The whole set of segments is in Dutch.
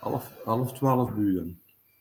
half 12 uur.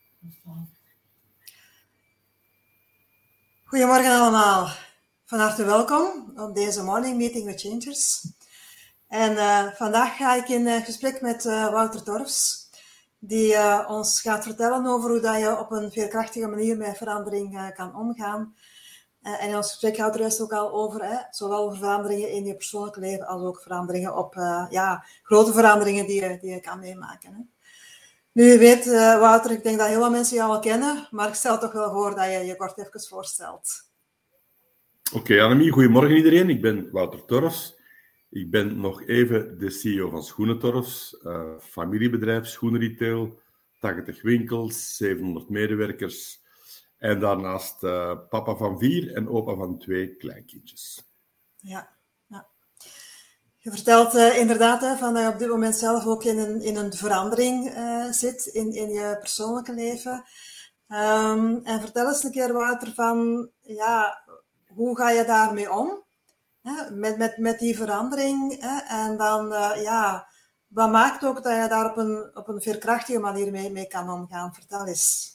Goedemorgen allemaal. Van harte welkom op deze Morning Meeting with Changers. En vandaag ga ik in gesprek met Wouter Torfs, die ons gaat vertellen over hoe dat je op een veerkrachtige manier met verandering kan omgaan. En in ons gesprek gaat er ook al over, zowel veranderingen in je persoonlijke leven als ook veranderingen op grote veranderingen die je kan meemaken. Hè. Nu, je weet, Wouter, ik denk dat heel veel mensen jou al kennen, maar ik stel toch wel voor dat je je kort even voorstelt. Oké, Annemie, goedemorgen iedereen. Ik ben Wouter Torfs. Ik ben nog even de CEO van Schoenen Torfs, familiebedrijf, schoenenretail, 80 winkels, 700 medewerkers en daarnaast papa van 4 en opa van 2 kleinkindjes. Ja. Je vertelt inderdaad van dat je op dit moment zelf ook in een verandering zit in je persoonlijke leven. En vertel eens een keer, Wouter, van hoe ga je daarmee om? Met die verandering. En dan, wat maakt ook dat je daar op een veerkrachtige manier mee kan omgaan? Vertel eens.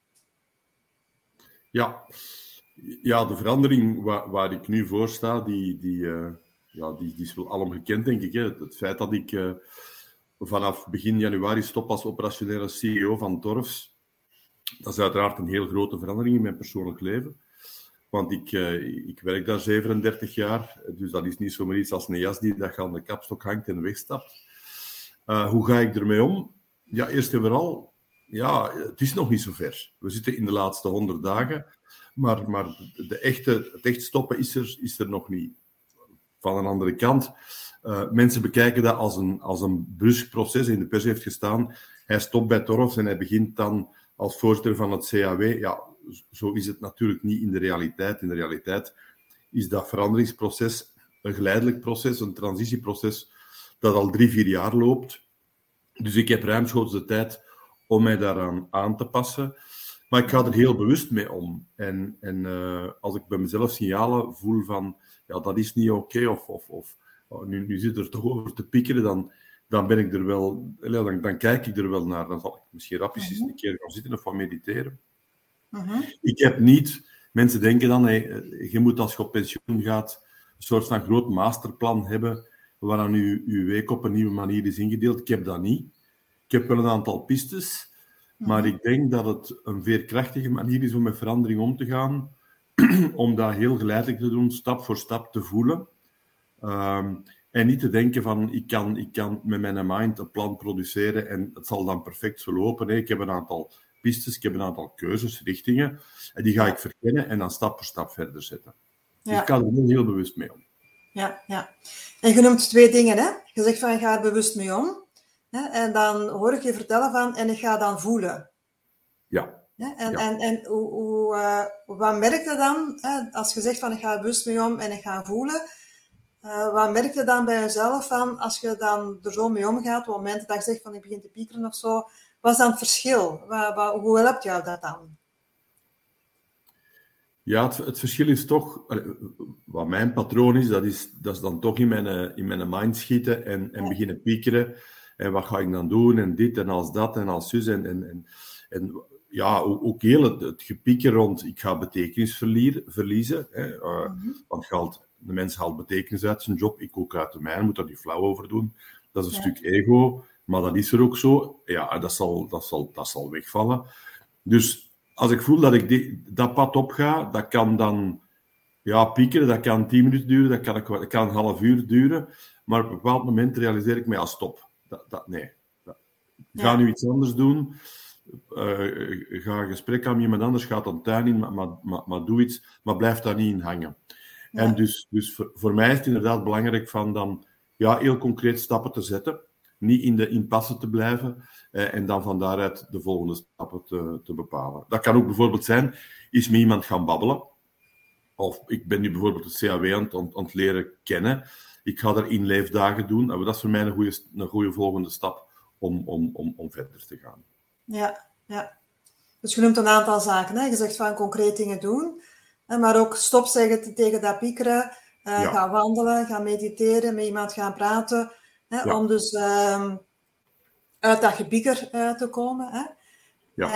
Ja, de verandering waar ik nu voor sta, die is wel alom gekend, denk ik. Hè. Het feit dat ik vanaf begin januari stop als operationele CEO van Torfs, dat is uiteraard een heel grote verandering in mijn persoonlijk leven. Want ik werk daar 37 jaar, dus dat is niet zomaar iets als een jas die dat aan de kapstok hangt en wegstapt. Hoe ga ik ermee om? Ja, eerst en vooral, het is nog niet zo ver. We zitten in de laatste 100 dagen, maar het echt stoppen is er nog niet. Van een andere kant, mensen bekijken dat als een brusk proces. In de pers heeft gestaan, hij stopt bij Torfs en hij begint dan als voorzitter van het CAW. Ja, zo is het natuurlijk niet in de realiteit. In de realiteit is dat veranderingsproces een geleidelijk proces, een transitieproces dat al 3-4 jaar loopt. Dus ik heb ruimschoots de tijd om mij daaraan aan te passen. Maar ik ga er heel bewust mee om. En als ik bij mezelf signalen voel van dat is niet oké, of nu zit er toch over te piekeren, dan ben ik er wel, dan kijk ik er wel naar. Dan zal ik misschien rapjes eens een keer gaan zitten of van mediteren. Ik heb niet, mensen denken dan, je moet als je op pensioen gaat een soort van groot masterplan hebben waaraan je week op een nieuwe manier is ingedeeld. Ik heb dat niet. Ik heb wel een aantal pistes, maar ik denk dat het een veerkrachtige manier is om met verandering om te gaan, om dat heel geleidelijk te doen, stap voor stap te voelen. En niet te denken van, ik kan met mijn mind een plan produceren en het zal dan perfect zo lopen. Nee, ik heb een aantal pistes, ik heb een aantal keuzes, richtingen, en die ga ik verkennen en dan stap voor stap verder zetten. Ja. Dus ik ga er heel bewust mee om. Ja. En je noemt 2 dingen, hè? Je zegt van, ik ga er bewust mee om. Hè? En dan hoor ik je vertellen van, en ik ga dan voelen. Ja. En wat merk je dan, hè? Als je zegt van, ik ga er bewust mee om en ik ga voelen, wat merk je dan bij jezelf van, als je dan er zo mee omgaat, op momenten dat je zegt van, ik begin te piekeren of zo, wat is dan het verschil? Hoe helpt jou dat dan? Ja, het verschil is toch, wat mijn patroon is, dat is dan toch in mijn mind schieten en beginnen piekeren. En wat ga ik dan doen? En dit en als dat en als zus. En ook heel het gepieker rond, ik ga betekenis verliezen. Want de mens haalt betekenis uit zijn job, ik ook uit de mijne, moet daar niet flauw over doen. Dat is een stuk ego, maar dat is er ook zo. Ja, dat zal wegvallen. Dus als ik voel dat ik dat pad op ga, dat kan dan piekeren, dat kan 10 minuten duren, dat kan een half uur duren. Maar op een bepaald moment realiseer ik me, stop. Ga nu iets anders doen. Ga een gesprek aan met iemand anders, ga een tuin in, maar doe iets, maar blijf daar niet in hangen. Ja. En dus voor mij is het inderdaad belangrijk van dan heel concreet stappen te zetten. Niet in de impasse te blijven en dan van daaruit de volgende stappen te bepalen. Dat kan ook bijvoorbeeld zijn, is met iemand gaan babbelen. Of ik ben nu bijvoorbeeld het CAW aan het leren kennen. Ik ga er inleefdagen doen. Dat is voor mij een goede volgende stap om verder te gaan. Ja. Dus je noemt een aantal zaken. Hè? Je zegt van concreet dingen doen. Maar ook stop zeggen tegen dat piekeren. Ga wandelen, ga mediteren, met iemand gaan praten. Hè? Om dus uit dat gebieker te komen. Hè? Ja.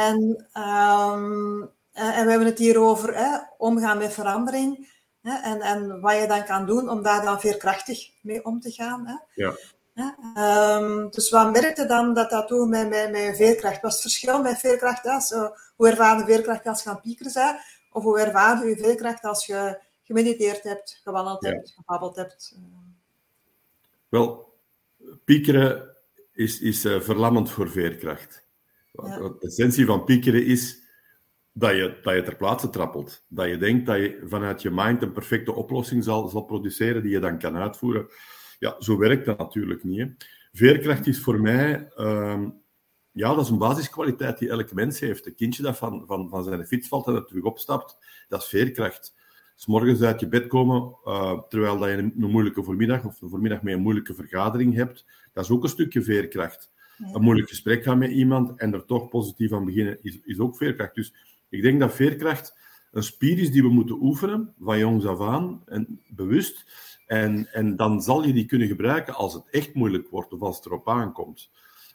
En we hebben het hier over omgaan met verandering. Hè? En wat je dan kan doen om daar dan veerkrachtig mee om te gaan. Hè? Ja. Dus wat merkte dan dat doet met veerkracht? Wat is het verschil met veerkracht? Hoe ervaar je veerkracht als je aan het piekeren bent? Of hoe ervaar je veerkracht als je gemediteerd hebt, gewandeld hebt, gebabbeld hebt? Wel, piekeren is verlammend voor veerkracht. De essentie van piekeren is dat je ter plaatse trappelt. Dat je denkt dat je vanuit je mind een perfecte oplossing zal produceren die je dan kan uitvoeren. Ja, zo werkt dat natuurlijk niet. Hè. Veerkracht is voor mij... dat is een basiskwaliteit die elk mens heeft. Een kindje dat van zijn fiets valt en er terug opstapt, dat is veerkracht. 'S morgens uit je bed komen, terwijl dat je een moeilijke voormiddag of een voormiddag met een moeilijke vergadering hebt, dat is ook een stukje veerkracht. Ja. Een moeilijk gesprek gaan met iemand en er toch positief aan beginnen, is ook veerkracht. Dus ik denk dat veerkracht een spier is die we moeten oefenen, van jongs af aan, en bewust. En dan zal je die kunnen gebruiken als het echt moeilijk wordt of als het erop aankomt.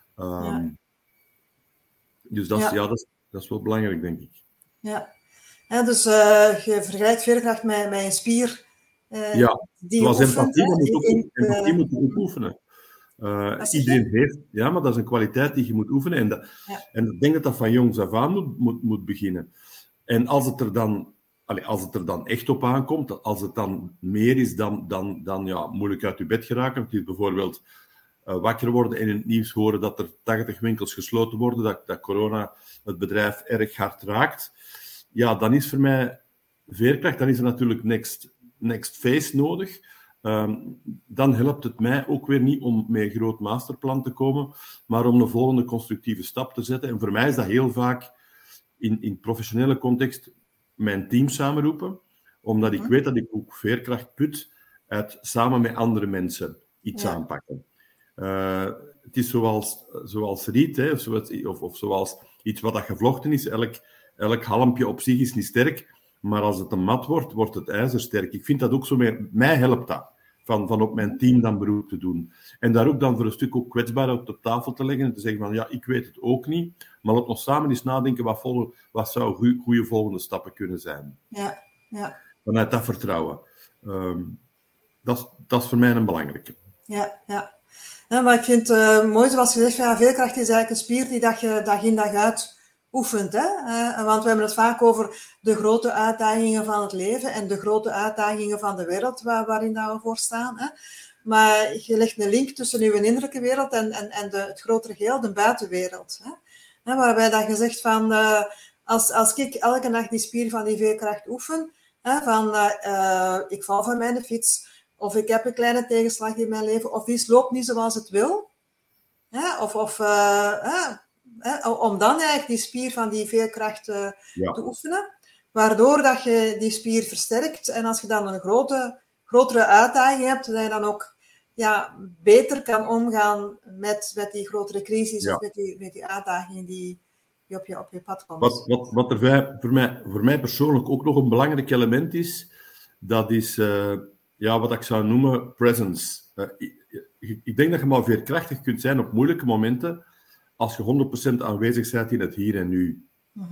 Dus dat is wel belangrijk, denk ik. Ja. Dus je vergelijkt veerkracht met een spier die je oefent. Empathie moet je ook oefenen. Iedereen heeft... Ja, maar dat is een kwaliteit die je moet oefenen. En ik denk dat dat van jongs af aan moet beginnen. En als het er dan echt op aankomt, als het dan meer is dan moeilijk uit je bed geraken. Het is bijvoorbeeld wakker worden en in het nieuws horen dat er 80 winkels gesloten worden, dat corona het bedrijf erg hard raakt. Ja, dan is voor mij veerkracht, dan is er natuurlijk next phase nodig. Dan helpt het mij ook weer niet om met een groot masterplan te komen, maar om een volgende constructieve stap te zetten. En voor mij is dat heel vaak in professionele context mijn team samenroepen, omdat ik weet dat ik ook veerkracht put uit samen met andere mensen iets aanpakken. Het is zoals riet, hè, of zoals iets wat dat gevlochten is. Elk halmpje op zich is niet sterk, maar als het een mat wordt, wordt het ijzer sterk. Ik vind dat ook zo meer... Mij helpt dat, van op mijn team dan beroep te doen. En daar ook dan voor een stuk ook kwetsbaarheid op tafel te leggen en te zeggen van, ja, ik weet het ook niet, maar laat ons samen eens nadenken wat zou goede volgende stappen kunnen zijn. Ja. Vanuit dat vertrouwen. Dat is voor mij een belangrijke. Ja. Maar ik vind het mooi, zoals je zegt, veerkracht is eigenlijk een spier die dat je dag in dag uit oefent. Hè? Want we hebben het vaak over de grote uitdagingen van het leven en de grote uitdagingen van de wereld waarin we voor staan. Hè? Maar je legt een link tussen uw innerlijke wereld en het grotere geheel, de buitenwereld. Hè? Waarbij dat je zegt van, als ik elke dag die spier van die veerkracht oefen, ik val van mijn fiets, of ik heb een kleine tegenslag in mijn leven, of iets loopt niet zoals het wil. Om dan eigenlijk die spier van die veerkracht te oefenen. Waardoor dat je die spier versterkt. En als je dan een grotere uitdaging hebt, dat je dan ook beter kan omgaan met die grotere crisis of met die uitdagingen die op je pad komen. Wat er voor mij persoonlijk ook nog een belangrijk element is, dat is... wat ik zou noemen presence. Ik denk dat je maar veerkrachtig kunt zijn op moeilijke momenten als je 100% aanwezig bent in het hier en nu.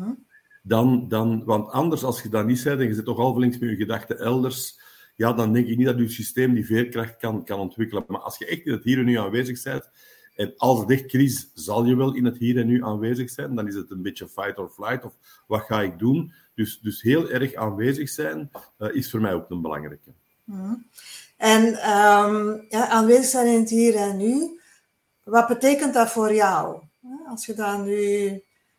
Want anders, als je dat niet bent en je zit toch half links met je gedachten elders, dan denk ik niet dat je systeem die veerkracht kan ontwikkelen. Maar als je echt in het hier en nu aanwezig bent, en als het echt crisis, zal je wel in het hier en nu aanwezig zijn, dan is het een beetje fight or flight, of wat ga ik doen? Dus heel erg aanwezig zijn is voor mij ook een belangrijke. En aanwezig zijn in het hier en nu, wat betekent dat voor jou? Als je dan nu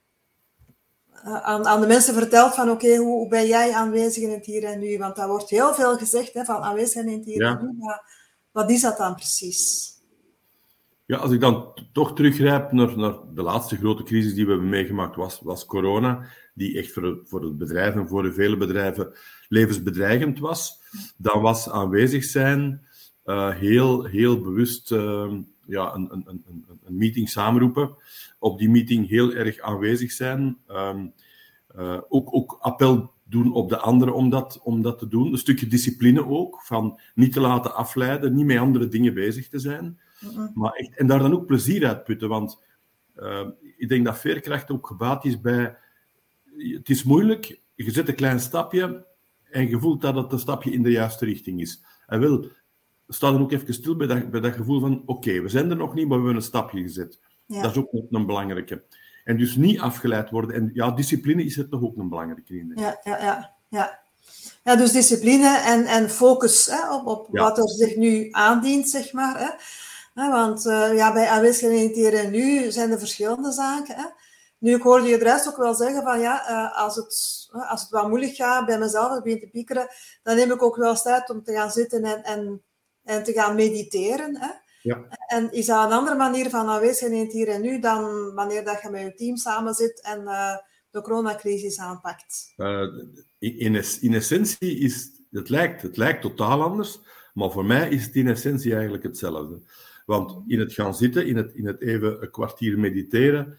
aan de mensen vertelt van hoe ben jij aanwezig in het hier en nu? Want daar wordt heel veel gezegd van aanwezig zijn in het hier en nu. Maar wat is dat dan precies? Ja, als ik dan toch teruggrijp naar de laatste grote crisis die we hebben meegemaakt, was corona, die echt voor het bedrijf en voor de vele bedrijven levensbedreigend was. Dan was aanwezig zijn heel bewust een meeting samenroepen. Op die meeting heel erg aanwezig zijn. Ook appel doen op de anderen om dat te doen. Een stukje discipline ook, van niet te laten afleiden, niet met andere dingen bezig te zijn. Maar echt, en daar dan ook plezier uit putten, want Ik denk dat veerkracht ook gebaat is bij... Het is moeilijk, je zet een klein stapje en je voelt dat het een stapje in de juiste richting is. En wel, sta dan ook even stil bij dat gevoel van oké, we zijn er nog niet, maar we hebben een stapje gezet. Ja. Dat is ook een belangrijke. En dus niet afgeleid worden. En ja, discipline is er toch ook een belangrijke in. Ja, dus discipline en focus op Ja. wat er zich nu aandient, zeg maar. Hè. Want bij aanwezigheid hier en nu zijn er verschillende zaken. Hè. Nu, ik hoorde je de rest ook wel zeggen van als het wat moeilijk gaat bij mezelf, als ik begin te piekeren, dan neem ik ook wel eens tijd om te gaan zitten en te gaan mediteren. Hè. Ja. En is dat een andere manier van aanwezigheid hier en nu dan wanneer dat je met je team samen zit en de coronacrisis aanpakt? In essentie is het lijkt totaal anders, maar voor mij is het in essentie eigenlijk hetzelfde. Want in het gaan zitten, in het even een kwartier mediteren,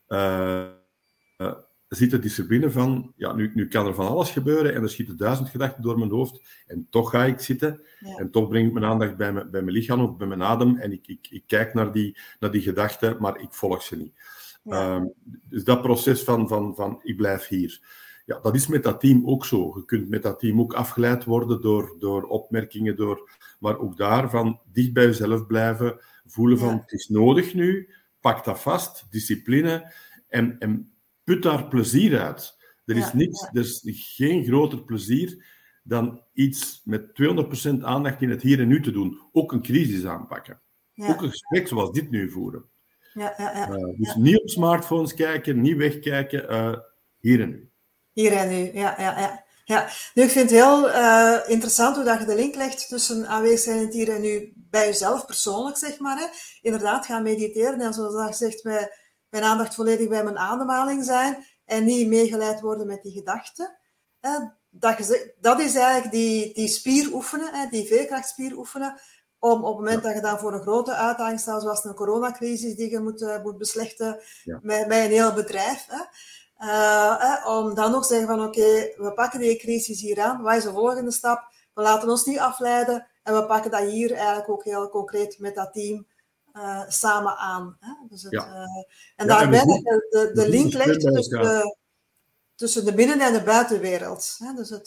zit de discipline van, ja, nu kan er van alles gebeuren en er schieten 1000 gedachten door mijn hoofd en toch ga ik zitten en toch breng ik mijn aandacht bij mijn lichaam of bij mijn adem en ik kijk naar die gedachten, maar ik volg ze niet. Ja. Dus dat proces van ik blijf hier. Ja, dat is met dat team ook zo. Je kunt met dat team ook afgeleid worden door opmerkingen, maar ook daarvan dicht bij jezelf blijven, voelen van het is nodig nu, pak dat vast, discipline en put daar plezier uit. Er is geen groter plezier dan iets met 200% aandacht in het hier en nu te doen. Ook een crisis aanpakken. Ja. Ook een gesprek zoals dit nu voeren. Dus niet op smartphones kijken, niet wegkijken, hier en nu. Hier en nu, ja. Nu, ik vind het heel interessant hoe dat je de link legt tussen aanwezigheid hier en nu bij jezelf persoonlijk, zeg maar. Hè. Inderdaad, gaan mediteren en zoals je zegt, mijn aandacht volledig bij mijn ademhaling zijn en niet meegeleid worden met die gedachten. Dat is eigenlijk die spier oefenen, die veerkrachtspier oefenen, om op het moment dat je dan voor een grote uitdaging staat, zoals een coronacrisis die je moet beslechten met een heel bedrijf, om dan nog te zeggen van oké, we pakken die crisis hier aan, wat is de volgende stap? We laten ons niet afleiden en we pakken dat hier eigenlijk ook heel concreet met dat team samen aan. Hè? Dus en daarbij dat je de link legt tussen de binnen- en de buitenwereld. Hè? Dus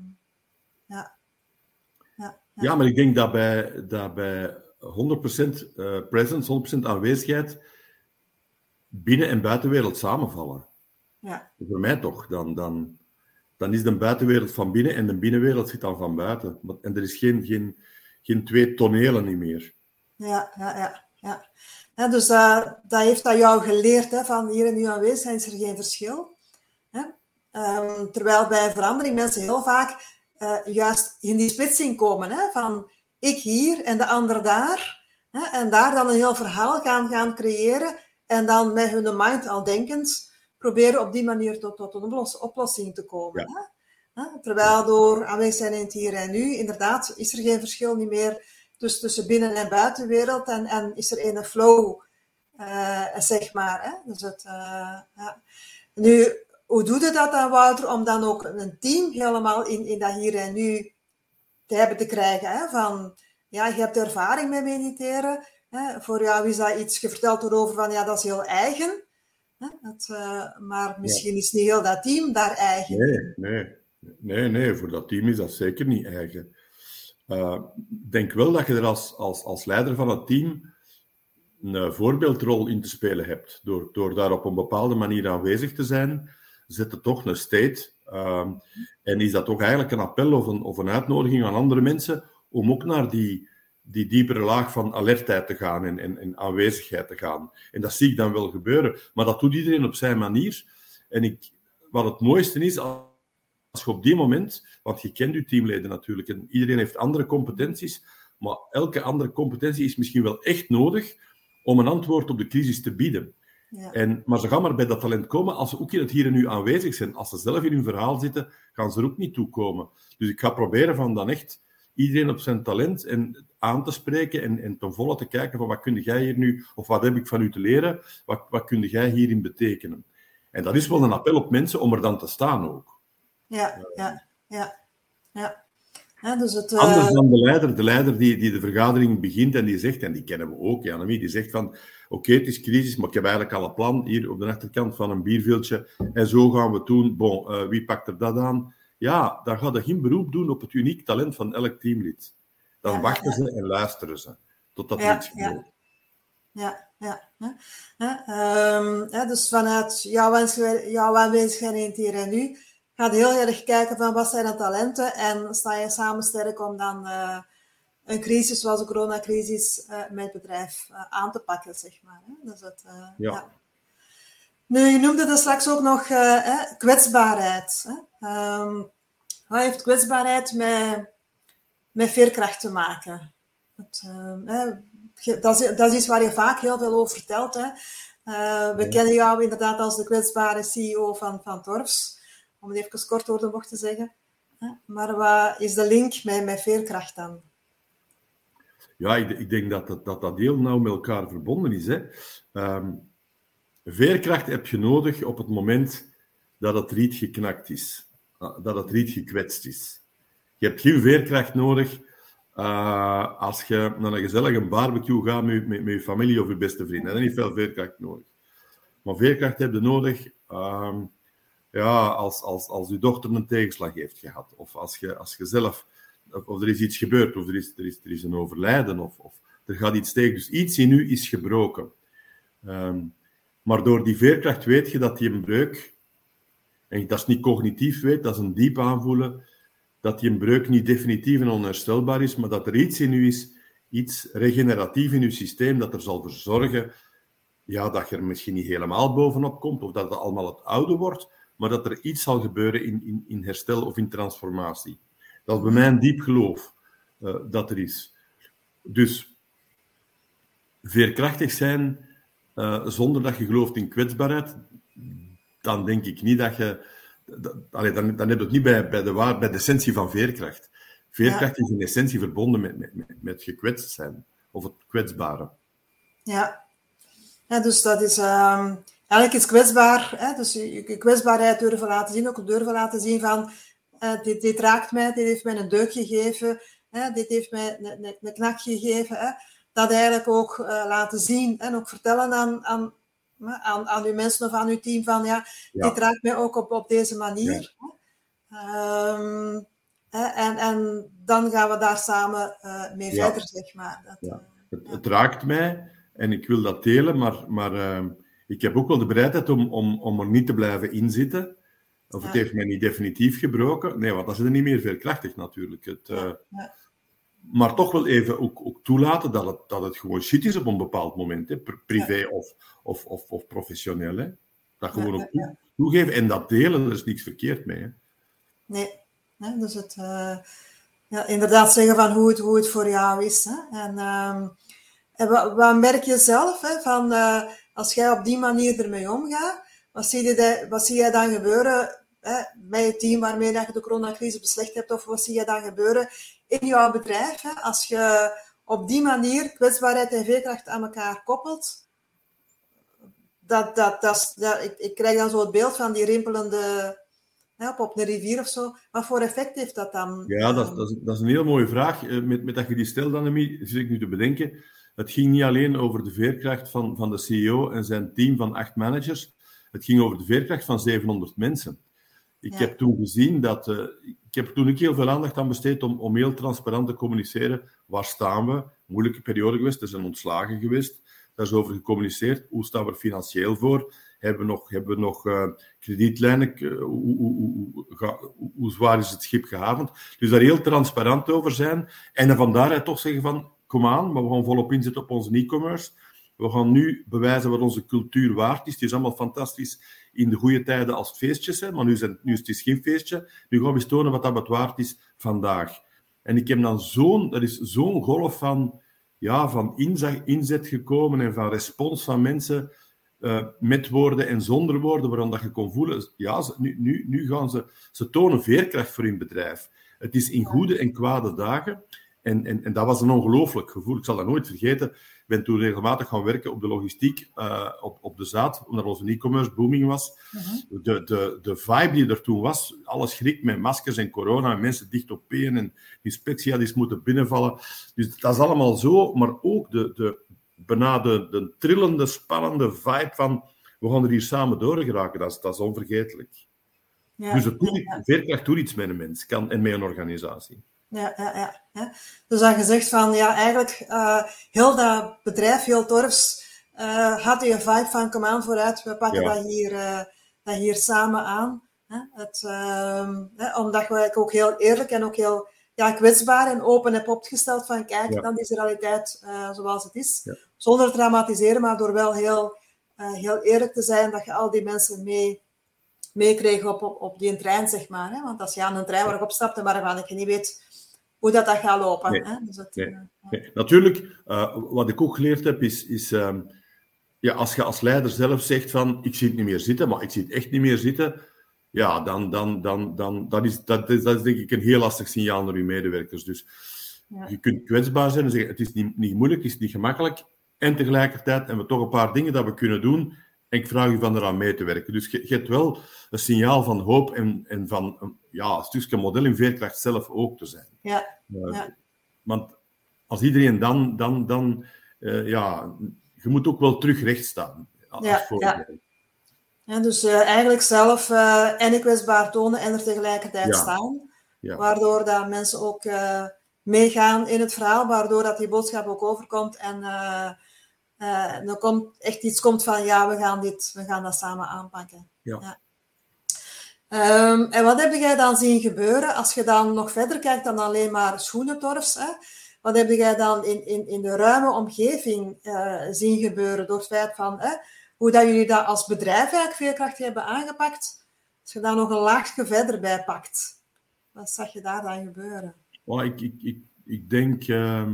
Ja, maar ik denk dat bij 100% presence, 100% aanwezigheid, binnen- en buitenwereld samenvallen. Ja. Voor mij toch. Dan is de buitenwereld van binnen en de binnenwereld zit dan van buiten. En er is geen twee tonelen niet meer. Ja, dus dat heeft dat jou geleerd, hè, van hier en nu aanwezig is er geen verschil. Hè? Terwijl bij verandering mensen heel vaak juist in die splitsing komen, hè, van ik hier en de ander daar. Hè, en daar dan een heel verhaal gaan creëren en dan met hun mind al denkend proberen op die manier tot een oplossing te komen. Ja. Hè? Terwijl door aanwezigheid hier en nu, inderdaad, is er geen verschil niet meer tussen binnen- en buitenwereld en is er een flow, zeg maar. Hè? Dus Nu, hoe doe je dat dan, Wouter, om dan ook een team helemaal in dat hier en nu te hebben te krijgen? Hè? Van, ja, je hebt ervaring met mediteren. Hè? Voor jou is dat iets, je vertelt erover van, ja, dat is heel eigen. Hè? Maar misschien is niet heel dat team daar eigen in. Nee, voor dat team is dat zeker niet eigen. Ik denk wel dat je er als leider van het team een voorbeeldrol in te spelen hebt. Door daar op een bepaalde manier aanwezig te zijn, zet het toch een state. En is dat toch eigenlijk een appel of een uitnodiging aan andere mensen om ook naar die diepere laag van alertheid te gaan en aanwezigheid te gaan. En dat zie ik dan wel gebeuren. Maar dat doet iedereen op zijn manier. En wat het mooiste is, als je op die moment, want je kent je teamleden natuurlijk, en iedereen heeft andere competenties, maar elke andere competentie is misschien wel echt nodig om een antwoord op de crisis te bieden. Ja. Maar ze gaan maar bij dat talent komen als ze ook in het hier en nu aanwezig zijn. Als ze zelf in hun verhaal zitten, gaan ze er ook niet toe komen. Dus ik ga proberen van dan echt iedereen op zijn talent aan te spreken en ten volle te kijken van wat kun jij hier nu, of wat heb ik van u te leren, wat kun jij hierin betekenen. En dat is wel een appel op mensen om er dan te staan ook. Ja, dus anders dan de leider die de vergadering begint en die zegt, en die kennen we ook, Jannemie, die zegt van, Oké, het is crisis, maar ik heb eigenlijk al een plan hier op de achterkant van een bierveeltje. En zo gaan we het doen. Bon, wie pakt er dat aan? Ja, dan gaat er geen beroep doen op het uniek talent van elk teamlid. Dan wachten ze en luisteren ze. Totdat er iets gebeurt. Dus vanuit jouw aanwezigheid hier en nu gaat heel erg kijken van wat zijn de talenten en sta je samen sterk om dan een crisis zoals de coronacrisis met het bedrijf aan te pakken, zeg maar. Hè? Dus ja. Nu, je noemde er straks ook nog kwetsbaarheid. Hè? Wat heeft kwetsbaarheid met veerkracht te maken? Dat is iets waar je vaak heel veel over vertelt. Hè? We kennen jou inderdaad als de kwetsbare CEO van Torfs, om het even kort door de bocht te zeggen. Maar wat is de link met veerkracht dan? Ja, ik denk dat heel nauw met elkaar verbonden is. Hè. Veerkracht heb je nodig op het moment dat het riet geknakt is. Dat het riet gekwetst is. Je hebt geen veerkracht nodig als je naar een gezellige barbecue gaat met je familie of je beste vrienden. Dan heb je veel veerkracht nodig. Maar veerkracht heb je nodig als je dochter een tegenslag heeft gehad. Of als je zelf... Of er is iets gebeurd, of er is een overlijden, of er gaat iets tegen. Dus iets in u is gebroken. Maar door die veerkracht weet je dat die een breuk, en dat is niet cognitief weet, dat is een diep aanvoelen, dat die een breuk niet definitief en onherstelbaar is, maar dat er iets in u is, iets regeneratief in uw systeem, dat er zal voor zorgen dat je er misschien niet helemaal bovenop komt, of dat het allemaal het oude wordt, maar dat er iets zal gebeuren in herstel of in transformatie. Dat is bij mij een diep geloof dat er is. Dus veerkrachtig zijn zonder dat je gelooft in kwetsbaarheid, dan denk ik niet dat je... Dan heb je het niet bij de essentie van veerkracht. Veerkracht is in essentie verbonden met gekwetst zijn, of het kwetsbare. Ja, dus dat is... eigenlijk is kwetsbaar, hè? Dus je kwetsbaarheid durven laten zien, ook durven laten zien van... Dit raakt mij, dit heeft mij een deuk gegeven, dit heeft mij een knak gegeven. Dat eigenlijk ook laten zien en ook vertellen aan uw mensen of aan uw team van dit raakt mij ook op deze manier. Ja. En dan gaan we daar samen mee verder, zeg maar. Het raakt mij en ik wil dat delen, maar ik heb ook wel de bereidheid om er niet te blijven inzitten. Of het heeft mij niet definitief gebroken. Nee, want dan is het niet meer veerkrachtig natuurlijk. Maar toch wel even ook toelaten dat het gewoon shit is op een bepaald moment. Hè. Privé of professioneel. Hè. Dat gewoon ook toegeven en dat delen, er is niks verkeerd mee. Hè. Nee, dus het inderdaad zeggen van hoe het voor jou is. Hè. En wat merk je zelf van als jij op die manier ermee omgaat? Wat zie jij dan gebeuren met je team waarmee je de coronacrisis beslecht hebt? Of wat zie je dan gebeuren in jouw bedrijf? Als je op die manier kwetsbaarheid en veerkracht aan elkaar koppelt. Ik krijg dan zo het beeld van die rimpelende op een rivier of zo. Wat voor effect heeft dat dan? Ja, dat is een heel mooie vraag. Met dat je die stelt, Annemie, zit ik nu te bedenken. Het ging niet alleen over de veerkracht van de CEO en zijn team van 8 managers. Het ging over de veerkracht van 700 mensen. Ik heb toen gezien dat... ik heb toen ook heel veel aandacht aan besteed om heel transparant te communiceren. Waar staan we? Moeilijke periode geweest. Er zijn ontslagen geweest. Daar is over gecommuniceerd. Hoe staan we er financieel voor? Hebben we nog kredietlijnen? Hoe zwaar is het schip gehavend? Dus daar heel transparant over zijn. En van daaruit toch zeggen van... Kom aan, maar we gaan volop inzetten op onze e-commerce. We gaan nu bewijzen wat onze cultuur waard is. Het is allemaal fantastisch in de goede tijden als feestjes, hè, maar nu is het geen feestje. Nu gaan we eens tonen wat dat wat waard is vandaag. En ik heb dan er is zo'n golf van inzet gekomen en van respons van mensen met woorden en zonder woorden, waarom dat je kon voelen, nu gaan ze tonen veerkracht voor hun bedrijf. Het is in goede en kwade dagen. En dat was een ongelooflijk gevoel. Ik zal dat nooit vergeten. Ik ben toen regelmatig gaan werken op de logistiek op de Zaad, omdat onze e-commerce booming was. De vibe die er toen was, alles schrik met maskers en corona en mensen dicht op één en inspectie had eens moeten binnenvallen. Dus dat is allemaal zo, maar ook de bijna de trillende, spannende vibe van we gaan er hier samen door geraken. Dat is onvergetelijk. Ja, Dus veerkracht doet iets met een mens en met een organisatie. Ja. Dus dat je zegt van, ja, eigenlijk heel dat bedrijf, heel Torfs, had die vibe van, kom aan vooruit, we pakken dat hier samen aan. Omdat je ook heel eerlijk en ook heel kwetsbaar en open hebt opgesteld van, kijk, dan is de realiteit zoals het is. Ja. Zonder te dramatiseren, maar door wel heel eerlijk te zijn, dat je al die mensen meekreeg op die trein, zeg maar. Hè? Want als je aan een trein waar ik opstapt en waarvan je niet weet hoe dat gaat lopen. Nee. Hè? Dus nee. Natuurlijk, wat ik ook geleerd heb, is als je als leider zelf zegt van, ik zie het niet meer zitten, maar ik zie het echt niet meer zitten, ja, dan dat is denk ik een heel lastig signaal naar je medewerkers. Dus je kunt kwetsbaar zijn en zeggen, het is niet moeilijk, het is niet gemakkelijk, en tegelijkertijd hebben we toch een paar dingen dat we kunnen doen, en ik vraag u van eraan mee te werken. Dus je hebt wel een signaal van hoop en van een stukje model in veerkracht zelf ook te zijn. Ja. Want als iedereen dan je moet ook wel terug recht staan. Als voorbeeld. Ja, dus eigenlijk zelf en kwetsbaar tonen en er tegelijkertijd staan. Ja. Waardoor dat mensen ook meegaan in het verhaal, waardoor dat die boodschap ook overkomt en dan echt iets komt van, we gaan dat samen aanpakken. Ja. En wat heb jij dan zien gebeuren, als je dan nog verder kijkt dan alleen maar schoenentorfs, hè? Wat heb jij dan in de ruime omgeving zien gebeuren, door het feit van, hoe dat jullie dat als bedrijf eigenlijk veerkracht hebben aangepakt, als je daar nog een laagje verder bij pakt? Wat zag je daar dan gebeuren? Ik denk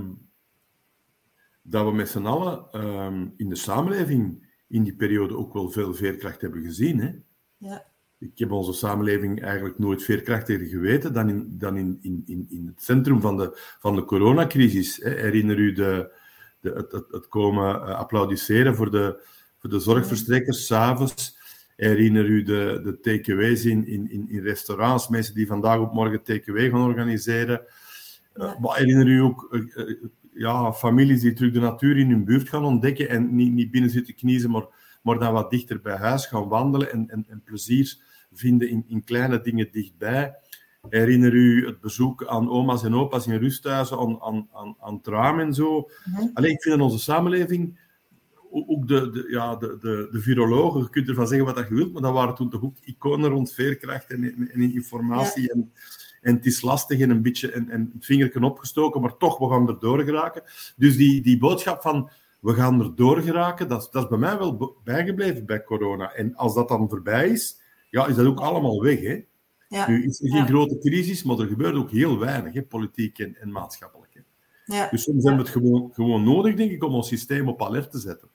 dat we met z'n allen in de samenleving in die periode ook wel veel veerkracht hebben gezien. Hè? Ja. Ik heb onze samenleving eigenlijk nooit veerkrachtiger geweten dan in het centrum van de coronacrisis. Hè. Herinner u het komen applaudisseren voor de zorgverstrekkers 's avonds. Herinner u de takeaways in restaurants, mensen die vandaag op morgen takeaway gaan organiseren. Maar herinner u ook families die terug de natuur in hun buurt gaan ontdekken en niet binnen zitten kniezen, maar dan wat dichter bij huis gaan wandelen en plezier vinden in kleine dingen dichtbij. Herinner u het bezoek aan oma's en opa's in rusthuizen, aan tram en zo. Alleen, ik vind in onze samenleving, ook de virologen, je kunt ervan zeggen wat je wilt, maar dat waren toen toch ook iconen rond veerkracht en informatie. Ja. En het is lastig en een beetje en het vingertje opgestoken, maar toch, we gaan er door geraken. Dus die boodschap van, we gaan er door geraken, dat is bij mij wel bijgebleven bij corona. En als dat dan voorbij is dat ook allemaal weg. Hè? Ja. Nu is er geen grote crisis, maar er gebeurt ook heel weinig, hè, politiek en maatschappelijk. Hè? Ja. Dus soms hebben we het gewoon nodig, denk ik, om ons systeem op alert te zetten.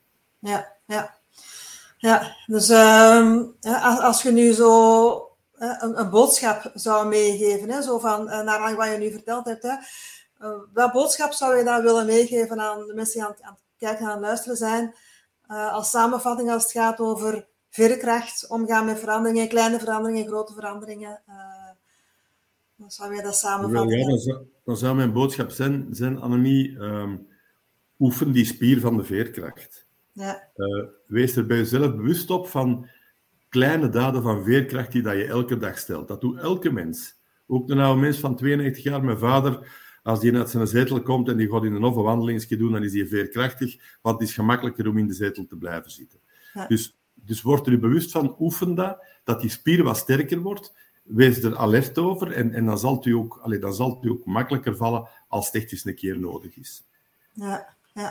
Ja, dus als je nu zo een boodschap zou meegeven, hè, zo van, naar aanleiding wat je nu verteld hebt, hè, welke boodschap zou je dan willen meegeven aan de mensen die aan het kijken en aan het luisteren zijn, als samenvatting als het gaat over veerkracht, omgaan met veranderingen, kleine veranderingen, grote veranderingen? Dan zou je dat samenvatten. Dan zou mijn boodschap zijn Annemie, oefen die spier van de veerkracht. Ja. Wees er bij jezelf bewust op van kleine daden van veerkracht die dat je elke dag stelt. Dat doet elke mens. Ook een oude mens van 92 jaar, mijn vader, als die uit zijn zetel komt en die gaat in een of een wandelingsje doen, dan is hij veerkrachtig, want het is gemakkelijker om in de zetel te blijven zitten. Ja. Dus word er bewust van, oefen dat die spier wat sterker wordt. Wees er alert over en dan zal het u ook makkelijker vallen als het echt eens een keer nodig is. Ja.